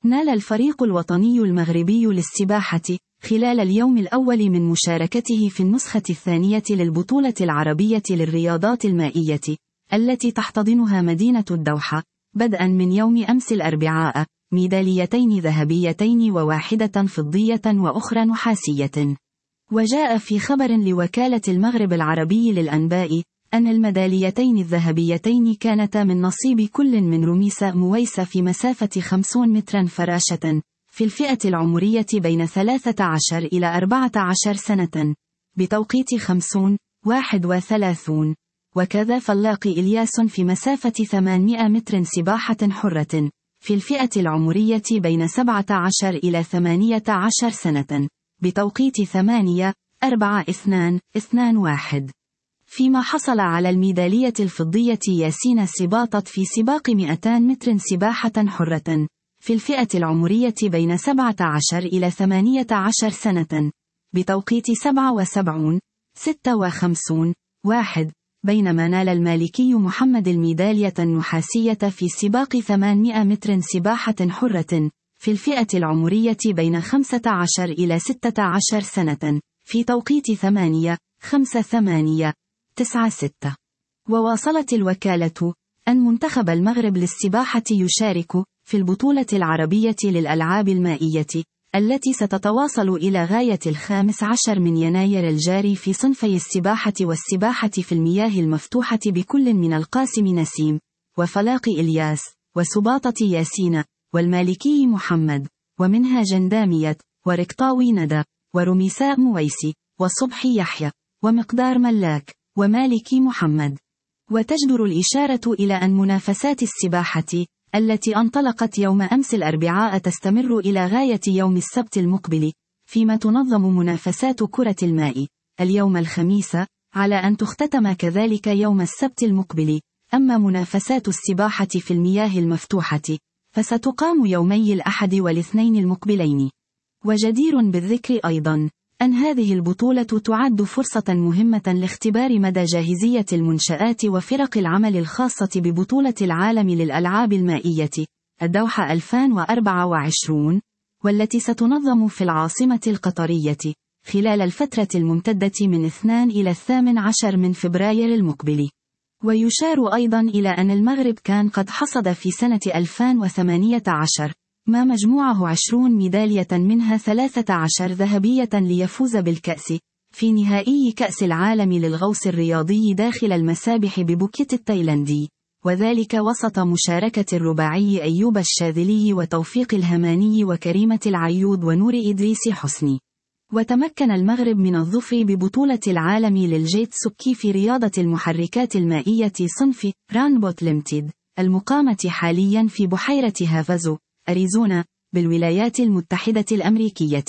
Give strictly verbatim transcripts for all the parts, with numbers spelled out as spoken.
نال الفريق الوطني المغربي للسباحة خلال اليوم الأول من مشاركته في النسخة الثانية للبطولة العربية للرياضات المائية التي تحتضنها مدينة الدوحة بدءا من يوم أمس الأربعاء ميداليتين ذهبيتين وواحدة فضية وأخرى نحاسية. وجاء في خبر لوكالة المغرب العربي للأنباء أن الميداليتين الذهبيتين كانتا من نصيب كل من رميسة مويسة في مسافة خمسين مترا فراشة في الفئة العمرية بين ثلاثة عشر إلى أربعة عشر سنة بتوقيت خمسين واحد وثلاثين، وكذا فلاقي إلياس في مسافة ثمانمائة متر سباحة حرة في الفئة العمرية بين سبعة عشر إلى ثمانية عشر سنة بتوقيت ثمانية أربعة اثنان اثنان واحد. فيما حصل على الميدالية الفضية ياسين سباطت في سباق مئتين متر سباحة حرة في الفئة العمرية بين سبعة عشر إلى ثمانية عشر سنة بتوقيت سبعة وسبعين ستة وخمسين واحد، بينما نال المالكي محمد الميدالية النحاسية في سباق ثمانمائة متر سباحة حرة في الفئة العمرية بين خمسة عشر إلى ستة عشر سنة في توقيت ثمانية خمسة ثمانية تسعة ستة. وواصلت الوكالة أن منتخب المغرب للسباحة يشارك في البطولة العربية للألعاب المائية التي ستتواصل إلى غاية الخامس عشر من يناير الجاري في صنفي السباحة والسباحة في المياه المفتوحة بكل من القاسم نسيم وفلاق إلياس وسباطة ياسين والمالكي محمد ومنها جندامية ورقطاوي ندى ورميساء مويسي وصبحي يحيى ومقدار ملاك ومالكي محمد. وتجدر الإشارة إلى أن منافسات السباحة التي انطلقت يوم أمس الأربعاء تستمر إلى غاية يوم السبت المقبل، فيما تنظم منافسات كرة الماء اليوم الخميس على أن تختتم كذلك يوم السبت المقبل. أما منافسات السباحة في المياه المفتوحة فستقام يومي الأحد والاثنين المقبلين. وجدير بالذكر أيضا أن هذه البطولة تعد فرصة مهمة لاختبار مدى جاهزية المنشآت وفرق العمل الخاصة ببطولة العالم للألعاب المائية الدوحة ألفين وأربعة وعشرين، والتي ستنظم في العاصمة القطرية خلال الفترة الممتدة من اثنين إلى الثامن عشر من فبراير المقبل. ويشار أيضا إلى أن المغرب كان قد حصد في سنة ألفين وثمانية عشر ما مجموعه عشرون ميدالية منها ثلاثة عشر ذهبية ليفوز بالكأس في نهائي كأس العالم للغوص الرياضي داخل المسابح ببوكيت التايلاندي، وذلك وسط مشاركة الرباعي أيوب الشاذلي وتوفيق الهماني وكريمة العيود ونور إدريس حسني. وتمكن المغرب من الظفر ببطولة العالم للجيت سكي في رياضة المحركات المائية صنف رانبوت ليمتيد المقامة حاليا في بحيرة هافازو أريزونا بالولايات المتحدة الأمريكية.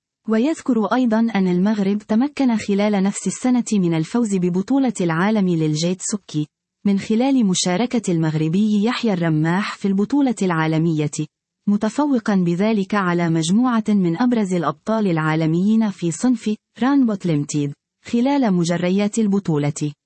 ويذكر أيضا أن المغرب تمكن خلال نفس السنة من الفوز ببطولة العالم للجيت سكي من خلال مشاركة المغربي يحيى الرماح في البطولة العالمية، متفوقا بذلك على مجموعة من أبرز الأبطال العالميين في صنف رانبوت ليمتيد خلال مجريات البطولة.